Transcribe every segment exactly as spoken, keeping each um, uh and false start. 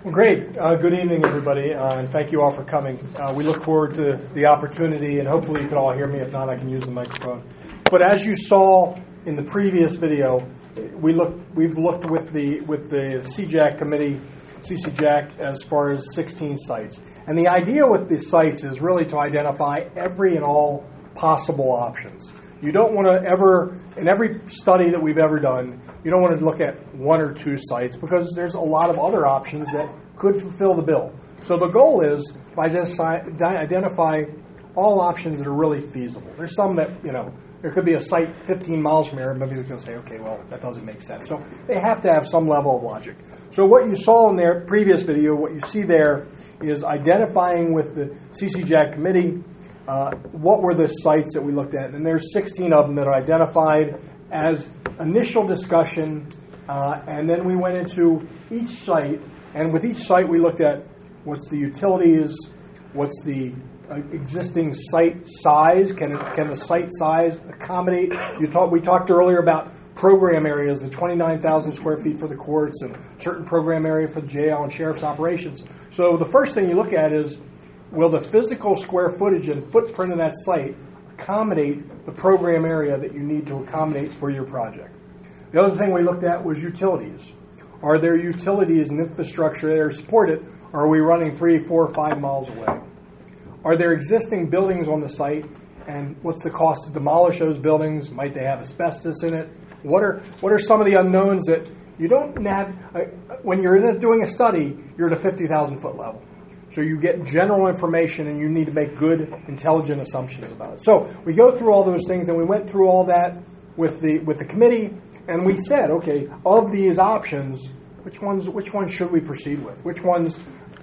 Well, great. Uh, good evening, everybody, uh, and thank you all for coming. Uh, we look forward to the opportunity, and hopefully you can all hear me. If not, I can use the microphone. But as you saw in the previous video, we look, we've looked with the with the C JAC committee, C C JAC, as far as sixteen sites. And the idea with these sites is really to identify every and all possible options. You don't want to ever, in every study that we've ever done, you don't want to look at one or two sites because there's a lot of other options that could fulfill the bill. So the goal is to identify, identify all options that are really feasible. There's some that, you know, there could be a site fifteen miles from here, and maybe they're going to say, okay, well, that doesn't make sense. So they have to have some level of logic. So what you saw in their previous video, what you see there is identifying with the C C JAC committee uh, what were the sites that we looked at. And there's sixteen of them that are identified as initial discussion, uh, and then we went into each site, and with each site we looked at what's the utilities, what's the uh, existing site size, can it, can the site size accommodate, you talk, we talked earlier about program areas, the twenty-nine thousand square feet for the courts and certain program area for the jail and sheriff's operations. So the first thing you look at is, will the physical square footage and footprint of that site accommodate the program area that you need to accommodate for your project? The other thing we looked at was utilities. Are there utilities and infrastructure that are supported, or are we running three, four, five miles away? Are there existing buildings on the site, and what's the cost to demolish those buildings? Might they have asbestos in it? What are what are some of the unknowns that you don't have? Uh, when you're in a, doing a study, you're at a fifty thousand foot level. So you get general information, and you need to make good, intelligent assumptions about it. So we go through all those things, and we went through all that with the with the committee, and we said, okay, of these options, which ones which ones should we proceed with? Which ones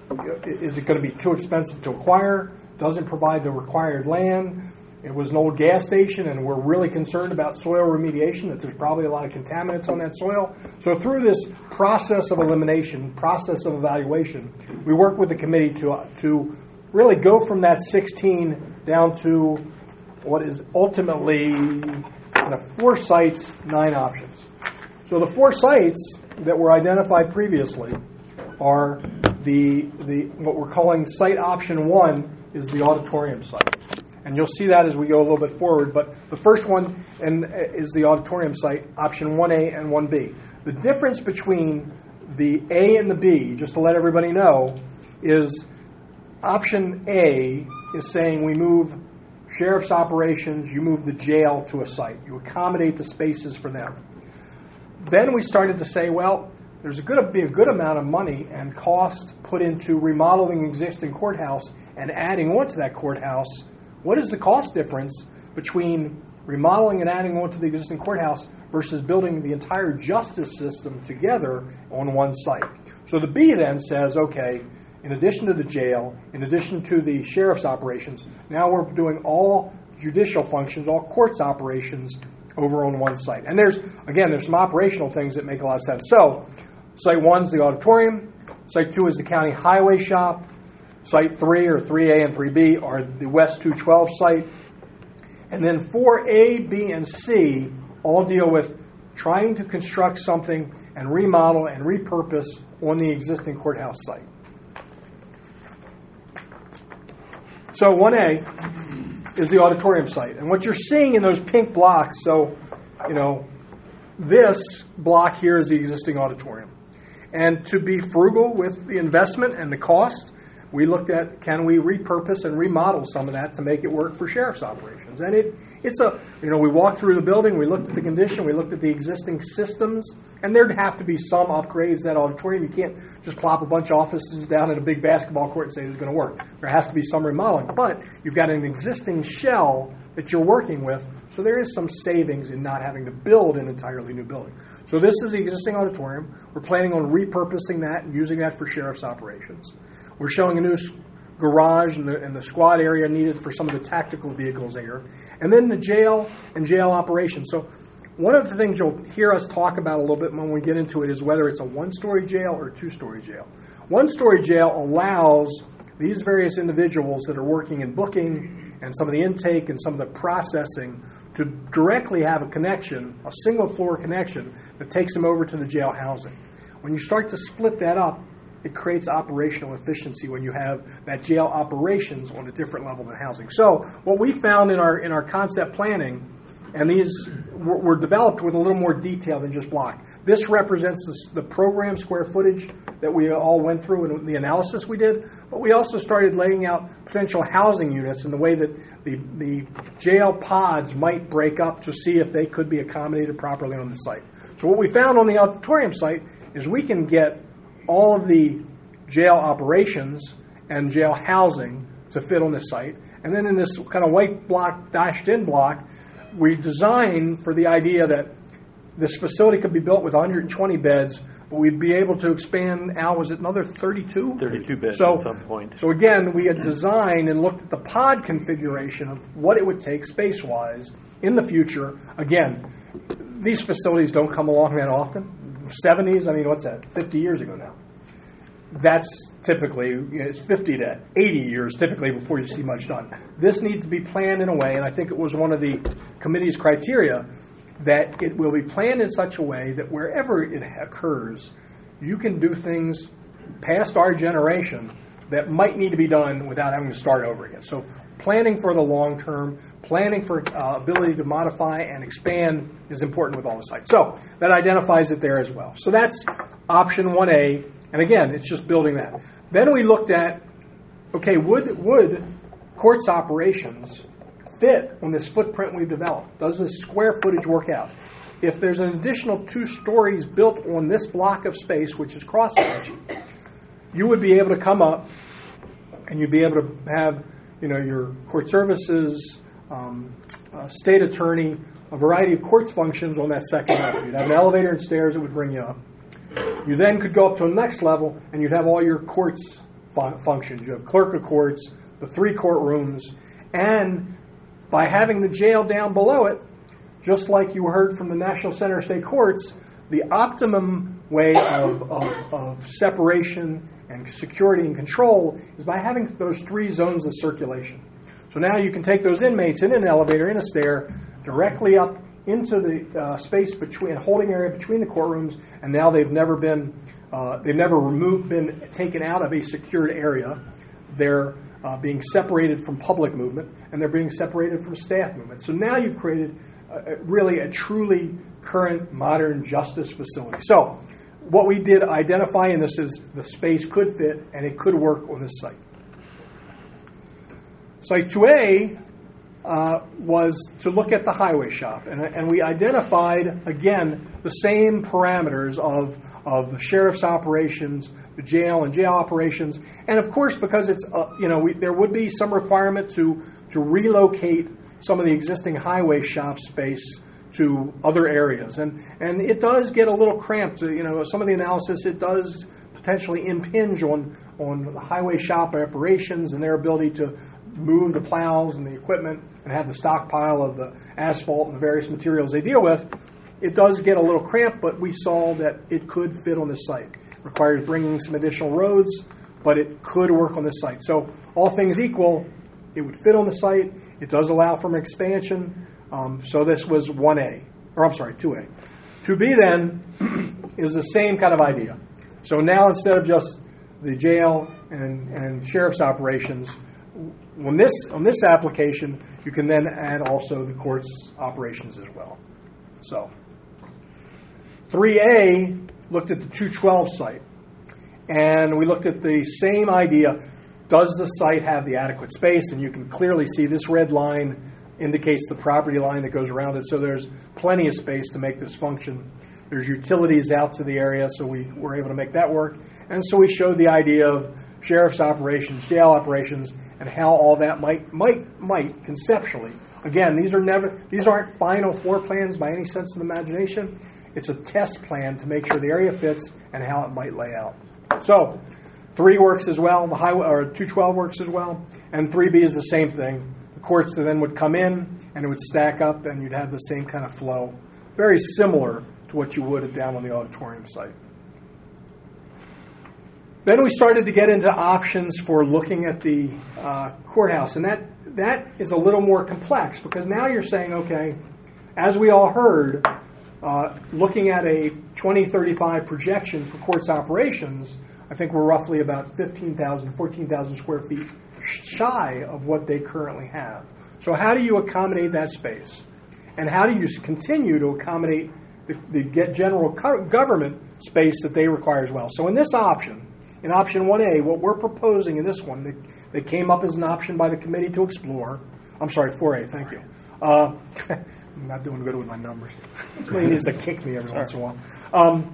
is it going to be too expensive to acquire? Doesn't provide the required land? It was an old gas station, and we're really concerned about soil remediation, that there's probably a lot of contaminants on that soil. So through this process of elimination, process of evaluation, we worked with the committee to, uh, to really go from that sixteen down to what is ultimately kind of four sites, nine options. So the four sites that were identified previously are the, the what we're calling site option one is the auditorium site. And you'll see that as we go a little bit forward. But the first one and is the auditorium site, option one A and one B. The difference between the A and the B, just to let everybody know, is option A is saying we move sheriff's operations, you move the jail to a site. You accommodate the spaces for them. Then we started to say, well, there's going to be a good amount of money and cost put into remodeling existing courthouse and adding on to that courthouse. What is the cost difference between remodeling and adding on to the existing courthouse versus building the entire justice system together on one site? So the B then says, okay, in addition to the jail, in addition to the sheriff's operations, now we're doing all judicial functions, all courts operations over on one site. And there's, again, there's some operational things that make a lot of sense. So site one is the auditorium, site two is the county highway shop, Site three, or three A and three B, are the West two twelve site. And then four A, B, and C all deal with trying to construct something and remodel and repurpose on the existing courthouse site. So one A is the auditorium site. And what you're seeing in those pink blocks, so, you know, this block here is the existing auditorium. And to be frugal with the investment and the cost, we looked at, can we repurpose and remodel some of that to make it work for sheriff's operations? And it it's a, you know, we walked through the building, we looked at the condition, we looked at the existing systems, and there'd have to be some upgrades to that auditorium. You can't just plop a bunch of offices down in a big basketball court and say it's going to work. There has to be some remodeling. But you've got an existing shell that you're working with, so there is some savings in not having to build an entirely new building. So this is the existing auditorium. We're planning on repurposing that and using that for sheriff's operations. We're showing a new garage and the, and the squad area needed for some of the tactical vehicles there. And then the jail and jail operations. So one of the things you'll hear us talk about a little bit when we get into it is whether it's a one-story jail or a two-story jail. One-story jail allows these various individuals that are working in booking and some of the intake and some of the processing to directly have a connection, a single-floor connection that takes them over to the jail housing. When you start to split that up, it creates operational efficiency when you have that jail operations on a different level than housing. So what we found in our in our concept planning, and these were, were developed with a little more detail than just block. This represents the, the program square footage that we all went through and the analysis we did, but we also started laying out potential housing units in the way that the, the jail pods might break up to see if they could be accommodated properly on the site. So what we found on the auditorium site is we can get all of the jail operations and jail housing to fit on the site. And then in this kind of white block, dashed in block, we designed for the idea that this facility could be built with one hundred twenty beds, but we'd be able to expand, Al, was it another thirty-two? thirty-two beds so, at some point. So again, we had designed and looked at the pod configuration of what it would take space-wise in the future. Again, these facilities don't come along that often. seventies, I mean, what's that? fifty years ago now. That's typically, you know, it's fifty to eighty years typically before you see much done. This needs to be planned in a way, and I think it was one of the committee's criteria, that it will be planned in such a way that wherever it occurs, you can do things past our generation that might need to be done without having to start over again. So planning for the long term, planning for uh, ability to modify and expand is important with all the sites. So that identifies it there as well. So that's option one A. And again, it's just building that. Then we looked at, okay, would, would courts operations fit on this footprint we've developed? Does this square footage work out? If there's an additional two stories built on this block of space, which is cross-hatching, you would be able to come up and you'd be able to have, you know, your court services, um, uh, state attorney, a variety of courts functions on that second level. You'd have an elevator and stairs that would bring you up. You then could go up to the next level and you'd have all your courts fun- functions. You have clerk of courts, the three courtrooms, and by having the jail down below it, just like you heard from the National Center of State Courts, the optimum way of, of, of separation and security and control is by having those three zones of circulation. So now you can take those inmates in an elevator, in a stair, directly up into the uh, space between, holding area between the courtrooms, and now they've never been, uh, they've never removed, been taken out of a secured area. They're Uh, being separated from public movement, and they're being separated from staff movement. So now you've created uh, really a truly current, modern justice facility. So what we did identify in this is the space could fit, and it could work on this site. Site two A uh, was to look at the highway shop, and, and we identified, again, the same parameters of, of the sheriff's operations, the jail and jail operations, and of course, because it's uh, you know we, there would be some requirement to to relocate some of the existing highway shop space to other areas, and and it does get a little cramped. You know, some of the analysis, it does potentially impinge on on the highway shop operations and their ability to move the plows and the equipment and have the stockpile of the asphalt and the various materials they deal with. It does get a little cramped, but we saw that it could fit on the site. Requires bringing some additional roads, but it could work on the site. So all things equal, it would fit on the site. It does allow for an expansion. Um, so this was one A, or I'm sorry, two A. two B then is the same kind of idea. So now instead of just the jail and, and sheriff's operations, on this on this application, you can then add also the court's operations as well. So three A looked at the two twelve site, and we looked at the same idea. Does the site have the adequate space? And you can clearly see this red line indicates the property line that goes around it, so there's plenty of space to make this function. There's utilities out to the area, so we were able to make that work. And so we showed the idea of sheriff's operations, jail operations, and how all that might might might conceptually. Again, these are never these aren't final floor plans by any sense of the imagination. It's a test plan to make sure the area fits and how it might lay out. So, three works as well. The highway or two twelve works as well, and three B is the same thing. The courts then would come in and it would stack up, and you'd have the same kind of flow, very similar to what you would down on the auditorium site. Then we started to get into options for looking at the uh, courthouse, and that that is a little more complex because now you're saying, okay, as we all heard. Uh, looking at a twenty thirty-five projection for courts operations, I think we're roughly about fifteen thousand, fourteen thousand square feet shy of what they currently have. So how do you accommodate that space? And how do you continue to accommodate the, the get general government space that they require as well? So in this option, in option one A, what we're proposing in this one, that, that came up as an option by the committee to explore, I'm sorry, four A, thank you. Uh, I'm not doing good with my numbers. He needs to kick me every once in a while. Um,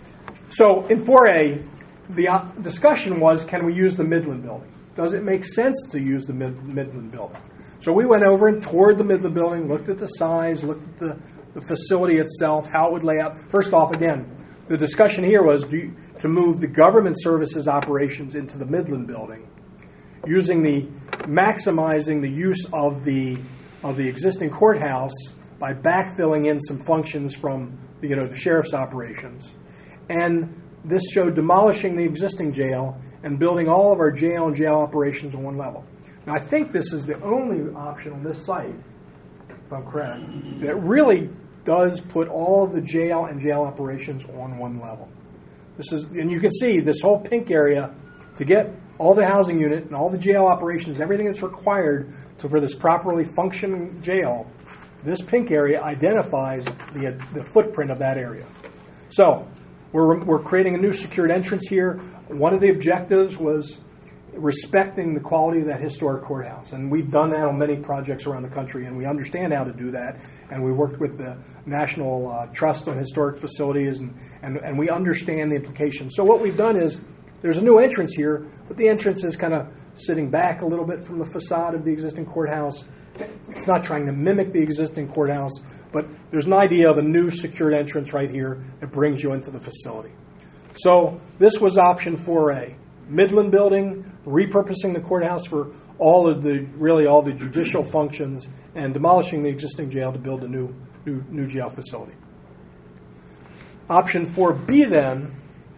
so in four A, the uh, discussion was, can we use the Midland building? Does it make sense to use the Mid- Midland building? So we went over and toured the Midland building, looked at the size, looked at the, the facility itself, how it would lay out. First off, again, the discussion here was do you, to move the government services operations into the Midland building, using the maximizing the use of the of the existing courthouse by backfilling in some functions from the, you know the sheriff's operations, and this showed demolishing the existing jail and building all of our jail and jail operations on one level. Now, I think this is the only option on this site, if I'm correct, that really does put all of the jail and jail operations on one level. This is, and you can see this whole pink area to get all the housing unit and all the jail operations, everything that's required to, for this properly functioning jail. This pink area identifies the the footprint of that area. So we're we're creating a new secured entrance here. One of the objectives was respecting the quality of that historic courthouse. And we've done that on many projects around the country, and we understand how to do that. And we worked with the National uh, Trust on Historic Facilities, and, and, and we understand the implications. So what we've done is there's a new entrance here, but the entrance is kind of sitting back a little bit from the facade of the existing courthouse. It's not trying to mimic the existing courthouse, but there's an idea of a new secured entrance right here that brings you into the facility. So this was option four A. Midland building, repurposing the courthouse for all of the, really all the judicial functions, and demolishing the existing jail to build a new, new, new jail facility. Option four B then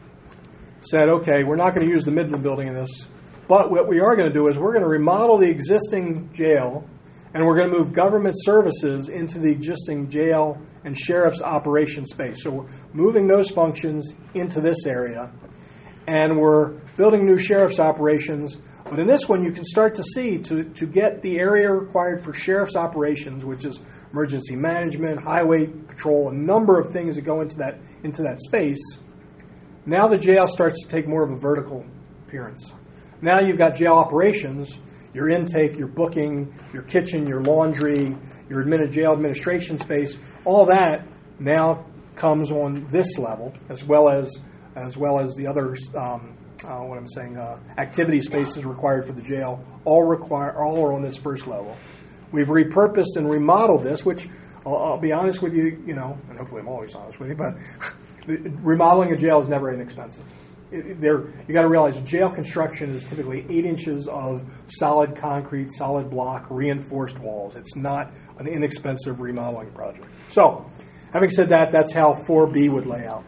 said, okay, we're not going to use the Midland building in this, but what we are going to do is we're going to remodel the existing jail, and we're going to move government services into the existing jail and sheriff's operation space. So we're moving those functions into this area, and we're building new sheriff's operations. But in this one, you can start to see, to, to get the area required for sheriff's operations, which is emergency management, highway patrol, a number of things that go into that into that space. Now the jail starts to take more of a vertical appearance. Now you've got jail operations, your intake, your booking, your kitchen, your laundry, your admin, jail administration space. All that now comes on this level, as well as as well as the other, um, uh, what I'm saying, uh, activity spaces required for the jail. All require all are on this first level. We've repurposed and remodeled this, which I'll, I'll be honest with you, you know, and hopefully I'm always honest with you, but remodeling a jail is never inexpensive. It, there, you got to realize jail construction is typically eight inches of solid concrete, solid block, reinforced walls. It's not an inexpensive remodeling project. So, having said that, that's how four B would lay out.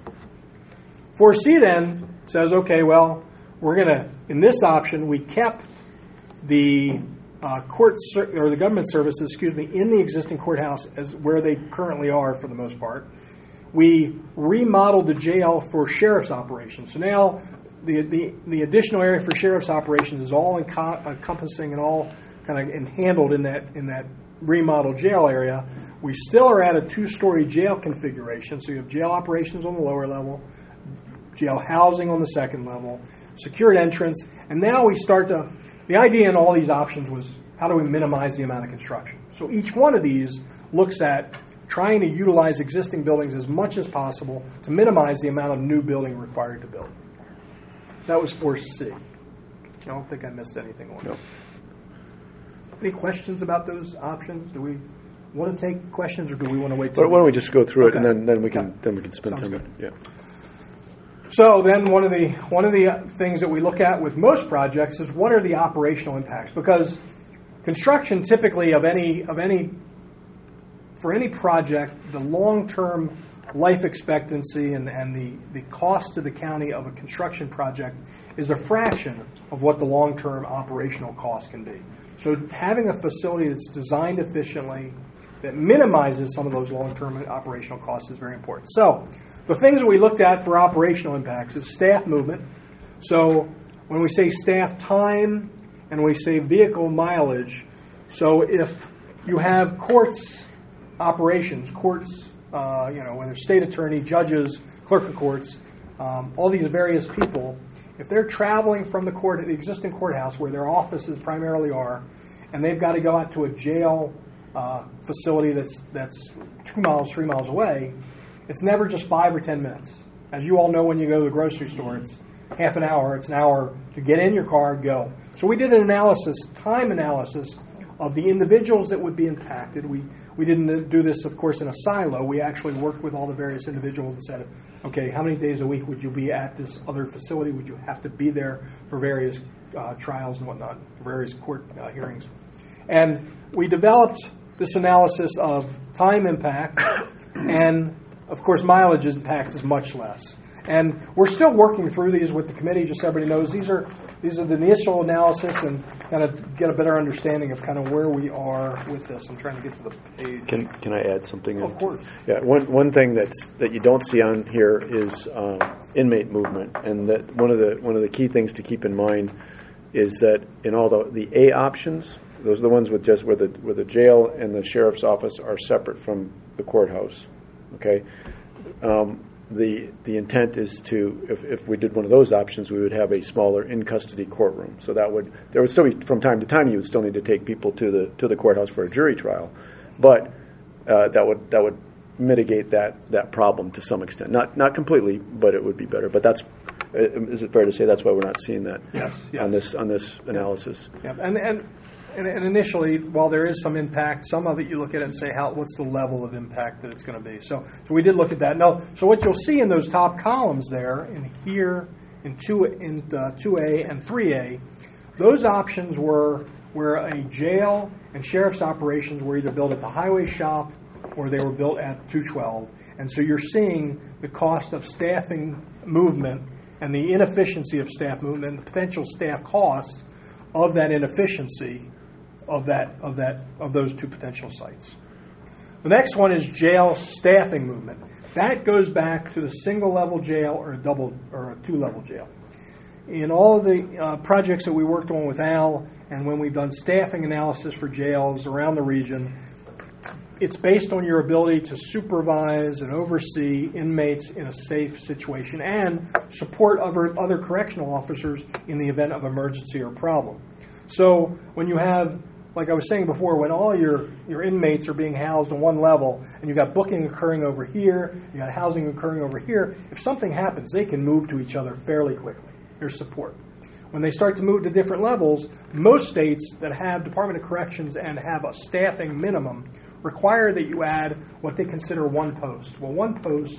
four C then says, okay, well, we're going to, in this option, we kept the uh, court ser- or the government services, excuse me, in the existing courthouse as where they currently are for the most part. We remodeled the jail for sheriff's operations. So now the the, the additional area for sheriff's operations is all enco- encompassing and all kind of handled in that in that remodeled jail area. We still are at a two-story jail configuration. So you have jail operations on the lower level, jail housing on the second level, secured entrance, and now we start to, the idea in all these options was how do we minimize the amount of construction? So each one of these looks at trying to utilize existing buildings as much as possible to minimize the amount of new building required to build. So that was four C. I don't think I missed anything on no. that. Any questions about those options? Do we want to take questions, or do we want to wait? Why don't we just go through okay. it, and then, then we can okay. then we can spend Sounds time. good. Yeah. So then one of the one of the things that we look at with most projects is what are the operational impacts? Because construction typically of any of any for any project, the long-term life expectancy and, and the, the cost to the county of a construction project is a fraction of what the long-term operational cost can be. So having a facility that's designed efficiently, that minimizes some of those long-term operational costs is very important. So the things that we looked at for operational impacts is staff movement. So when we say staff time and we say vehicle mileage, so if you have courts operations, courts, uh, you know, whether state attorney, judges, clerk of courts, um, all these various people, if they're traveling from the court, the existing courthouse where their offices primarily are, and they've got to go out to a jail uh, facility that's that's two miles, three miles away, it's never just five or ten minutes. As you all know, when you go to the grocery store, it's half an hour, it's an hour to get in your car and go. So we did an analysis, time analysis, of the individuals that would be impacted. We we didn't do this, of course, in a silo. We actually worked with all the various individuals and said, okay, how many days a week would you be at this other facility? Would you have to be there for various uh, trials and whatnot, various court uh, hearings? And we developed this analysis of time impact, and, of course, mileage impact is much less. And we're still working through these with the committee, just so everybody knows. These are these are the initial analysis and kind of get a better understanding of kind of where we are with this. I'm trying to get to the page. Can can I add something? Of course. Yeah, one one thing that's that you don't see on here is um, inmate movement, and that one of the one of the key things to keep in mind is that in all the the A options, those are the ones with just where the where the jail and the sheriff's office are separate from the courthouse. Okay. Um, The the intent is to, if, if we did one of those options, we would have a smaller in-custody courtroom. So that would, there would still be, from time to time, you would still need to take people to the to the courthouse for a jury trial. But uh, that would that would mitigate that, that problem to some extent. Not not completely, but it would be better. But that's, is it fair to say that's why we're not seeing that yes, yes. on this on this analysis? Yeah, and and. And, and initially, while there is some impact, some of it you look at it and say, how what's the level of impact that it's going to be? So, so we did look at that. Now, so what you'll see in those top columns there, in here, in two in uh, two A and three A, those options were where a jail and sheriff's operations were either built at the highway shop or they were built at two twelve. And so you're seeing the cost of staffing movement and the inefficiency of staff movement and the potential staff cost of that inefficiency of that of that of those two potential sites. The next one is jail staffing movement. That goes back to the single level jail or a double or a two level jail. In all of the uh, projects that we worked on with Al, and when we've done staffing analysis for jails around the region, it's based on your ability to supervise and oversee inmates in a safe situation and support other other correctional officers in the event of emergency or problem. So when you have, like I was saying before, when all your, your inmates are being housed on one level and you've got booking occurring over here, you've got housing occurring over here, if something happens, they can move to each other fairly quickly. There's support. When they start to move to different levels, most states that have Department of Corrections and have a staffing minimum require that you add what they consider one post. Well, one post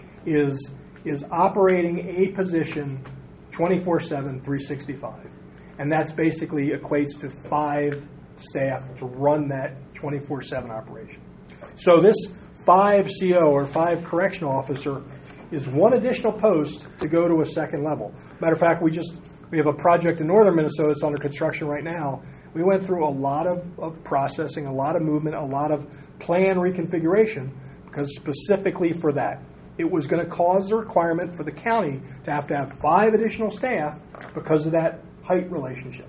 is, is operating a position twenty-four seven, three sixty-five. And that's basically equates to five staff to run that twenty-four seven operation. So this five C O or five correctional officer is one additional post to go to a second level. Matter of fact, we just we have a project in northern Minnesota that's under construction right now. We went through a lot of, of processing, a lot of movement, a lot of plan reconfiguration, because specifically for that. It was going to cause the requirement for the county to have to have five additional staff because of that height relationship.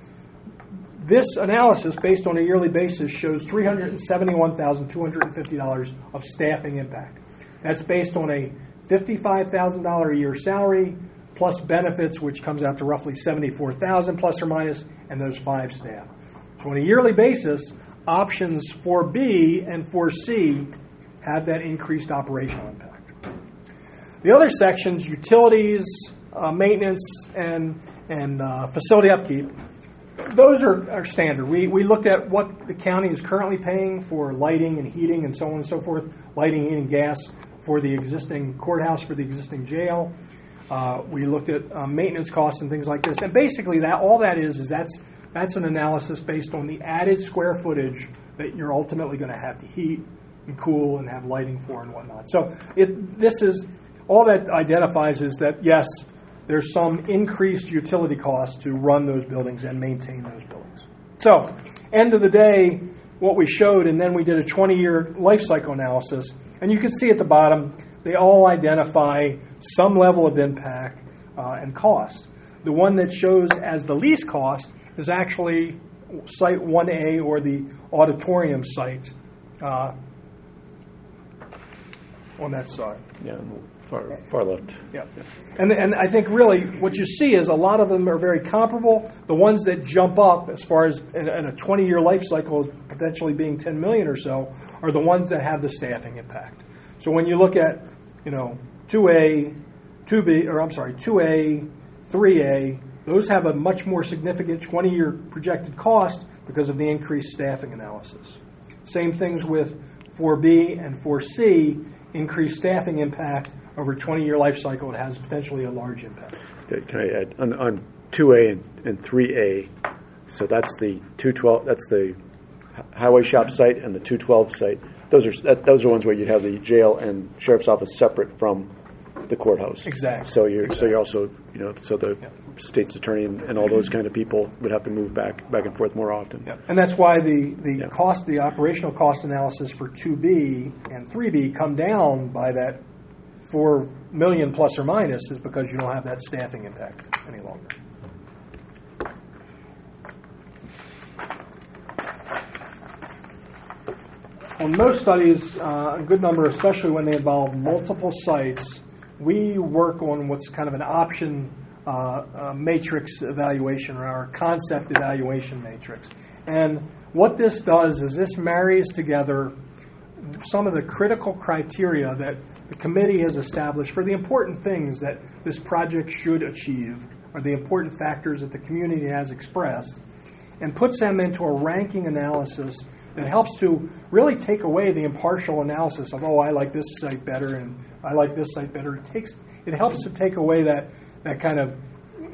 This analysis, based on a yearly basis, shows three hundred seventy-one thousand two hundred fifty dollars of staffing impact. That's based on a fifty-five thousand dollars a year salary plus benefits, which comes out to roughly seventy-four thousand dollars plus or minus, and those five staff. So on a yearly basis, options four B and four C have that increased operational impact. The other sections, utilities, uh, maintenance, and and uh, facility upkeep, those are, are standard. We we looked at what the county is currently paying for lighting and heating and so on and so forth, lighting, heating, gas for the existing courthouse, for the existing jail. Uh, we looked at uh, maintenance costs and things like this. And basically, that all that is is that's that's an analysis based on the added square footage that you're ultimately going to have to heat and cool and have lighting for and whatnot. So it this is all that identifies is that, yes, there's some increased utility costs to run those buildings and maintain those buildings. So, end of the day, what we showed, and then we did a twenty-year life cycle analysis, and you can see at the bottom, they all identify some level of impact uh, and cost. the one that shows as the least cost is actually Site one A, or the auditorium site uh, on that side. Yeah, far, far left. Yeah. And, and I think really what you see is a lot of them are very comparable. The ones that jump up as far as in, in a twenty-year life cycle potentially being ten million or so are the ones that have the staffing impact. So when you look at, you know, two A, two B, or I'm sorry, two A, three A, those have a much more significant twenty-year projected cost because of the increased staffing analysis. Same things with four B and four C, increased staffing impact over a twenty-year life cycle. It has potentially a large impact. Can I add on, on two A and, and three A? So that's the two twelve. That's the highway shop site and the two twelve site. Those are that, those are ones where you'd have the jail and sheriff's office separate from the courthouse. Exactly. So you're exactly. so you're also you know so the yeah. state's attorney and, and all those kind of people would have to move back back and forth more often. Yeah. And that's why the the yeah. cost, the operational cost analysis for two B and three B come down by that four million plus or minus, is because you don't have that staffing impact any longer. On most studies, uh, a good number, especially when they involve multiple sites, we work on what's kind of an option uh, uh, matrix evaluation, or our concept evaluation matrix. And what this does is this marries together some of the critical criteria that the committee has established for the important things that this project should achieve, or the important factors that the community has expressed, and puts them into a ranking analysis that helps to really take away the impartial analysis of, oh, I like this site better and I like this site better. It takes it helps to take away that that kind of,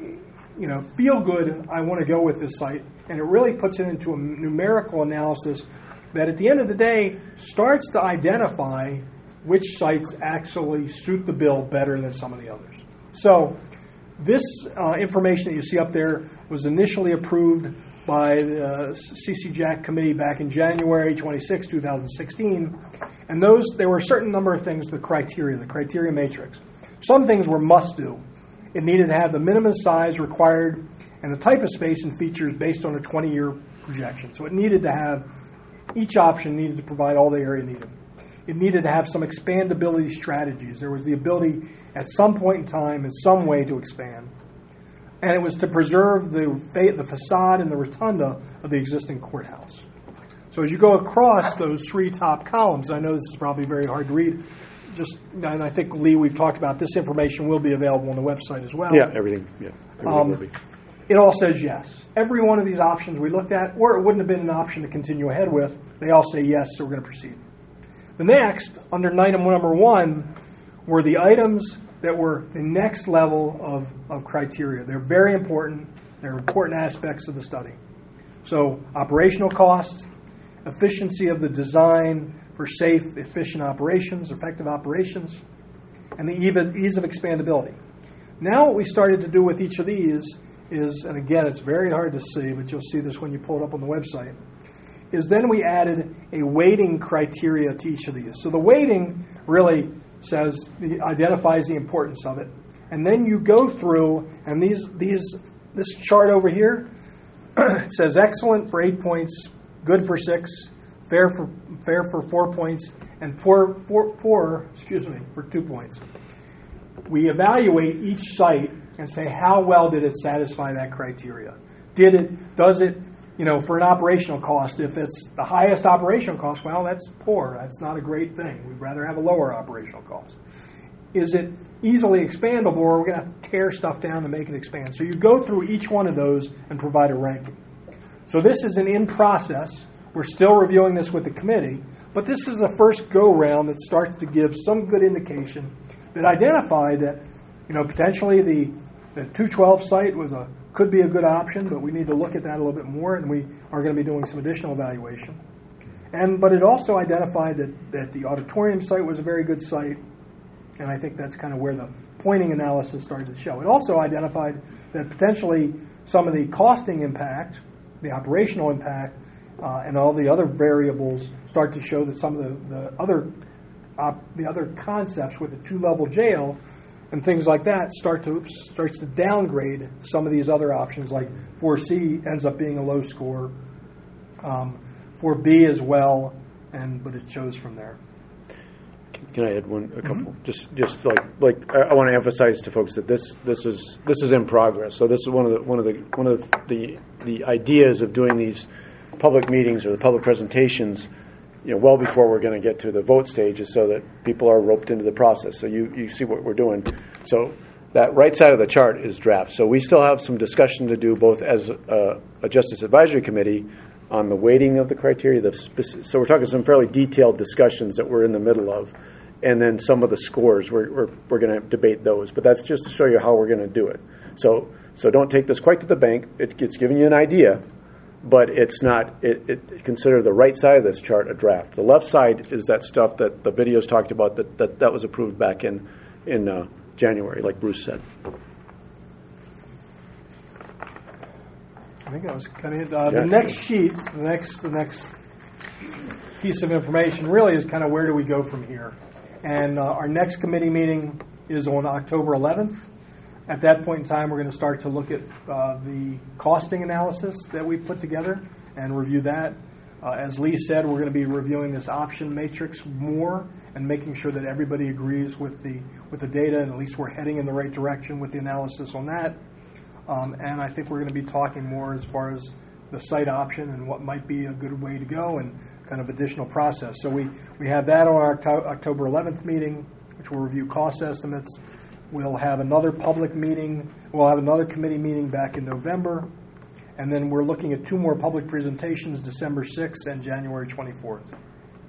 you know, feel good, I want to go with this site, and it really puts it into a numerical analysis that at the end of the day starts to identify which sites actually suit the bill better than some of the others. So this uh, information that you see up there was initially approved by the C C J A C committee back in January twenty-sixth, twenty sixteen. And those, there were a certain number of things, the criteria, the criteria matrix. Some things were must do. It needed to have the minimum size required and the type of space and features based on a twenty-year projection. So it needed to have, each option needed to provide all the area needed. It needed to have some expandability strategies. There was the ability at some point in time, in some way, to expand. And it was to preserve the fa- the facade and the rotunda of the existing courthouse. So as you go across those three top columns, I know this is probably very hard to read, just, and I think, Lee, we've talked about this information will be available on the website as well. Yeah, everything, yeah, everything um, will be. It all says yes. Every one of these options we looked at, or it wouldn't have been an option to continue ahead with, they all say yes, so we're going to proceed. The next, under item number one, were the items that were the next level of, of criteria. They're very important. They're important aspects of the study. So operational costs, efficiency of the design for safe, efficient operations, effective operations, and the ease of expandability. Now what we started to do with each of these is, and again, it's very hard to see, but you'll see this when you pull it up on the website, is then we added a weighting criteria to each of these. So the weighting really says, identifies the importance of it. And then you go through, and these these this chart over here, it says excellent for eight points, good for six, fair for fair for four points, and poor, poor, poor excuse me, for two points. We evaluate each site and say, how well did it satisfy that criteria? Did it, does it, you know, for an operational cost, if it's the highest operational cost, well, that's poor. That's not a great thing. We'd rather have a lower operational cost. Is it easily expandable, or we're going to have to tear stuff down to make it expand? So you go through each one of those and provide a ranking. So this is an in process. We're still reviewing this with the committee, but this is a first go-round that starts to give some good indication that identified that, you know, potentially the, the two twelve site was a could be a good option, but we need to look at that a little bit more, and we are going to be doing some additional evaluation. And but it also identified that, that the auditorium site was a very good site, and I think that's kind of where the pointing analysis started to show. It also identified that potentially some of the costing impact, the operational impact, uh, and all the other variables start to show that some of the, the other op, the other concepts with the two-level jail and things like that start to starts to downgrade some of these other options. Like four C ends up being a low score, um, four B as well, and but it shows from there. Can I add one, a couple? Mm-hmm. Just, just like, like I, I want to emphasize to folks that this, this is, this is in progress. So this is one of the, one of the, one of the, the ideas of doing these public meetings or the public presentations, you know, well before we're going to get to the vote stage, is so that people are roped into the process. So you, you see what we're doing. So that right side of the chart is draft. So we still have some discussion to do, both as a, a Justice Advisory Committee on the weighting of the criteria. The speci- so we're talking some fairly detailed discussions that we're in the middle of, and then some of the scores we're we're, we're going to debate those. But that's just to show you how we're going to do it. So so don't take this quite to the bank. It, it's giving you an idea, but it's not. It, it consider the right side of this chart a draft. The left side is that stuff that the videos talked about that that, that was approved back in in uh, January, like Bruce said. I think that was kind of it. Uh, Yeah. The next sheet, the next, the next piece of information really is kind of where do we go from here. And uh, our next committee meeting is on October eleventh. At that point in time, we're going to start to look at uh, the costing analysis that we put together and review that. Uh, as Lee said, we're going to be reviewing this option matrix more and making sure that everybody agrees with the with the data, and at least we're heading in the right direction with the analysis on that. Um, and I think we're going to be talking more as far as the site option and what might be a good way to go and kind of additional process. So we, we have that on our Octo- October eleventh meeting, which will review cost estimates. We'll have another public meeting. We'll have another committee meeting back in November. And then we're looking at two more public presentations, December sixth and January twenty-fourth.